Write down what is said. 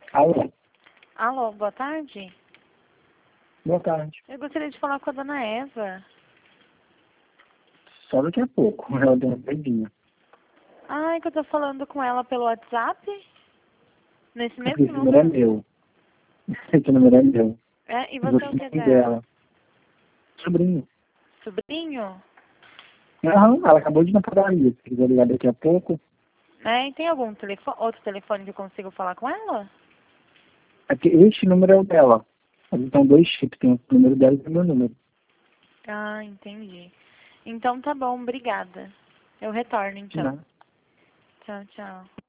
Alô, Alô, boa tarde. boa tarde. Eu gostaria de falar com a dona Eva. Só daqui a pouco, ela deu uma saidinha. Ai, que eu tô falando com ela pelo WhatsApp? Nesse Porque mesmo esse número é número? meu. Esse número é meu. É, e E você é você o que não é dela? dela. Sobrinho. Sobrinho? Aham, ela acabou de ir na padaria. Se quiser ligar daqui a pouco. É, e tem algum outro telefone que eu consigo falar com ela? É que este número é o dela. Mas então dois chips, tem o número dela e o meu número. Ah, entendi. Então tá bom, obrigada. Eu retorno então. Né? Tchau, tchau.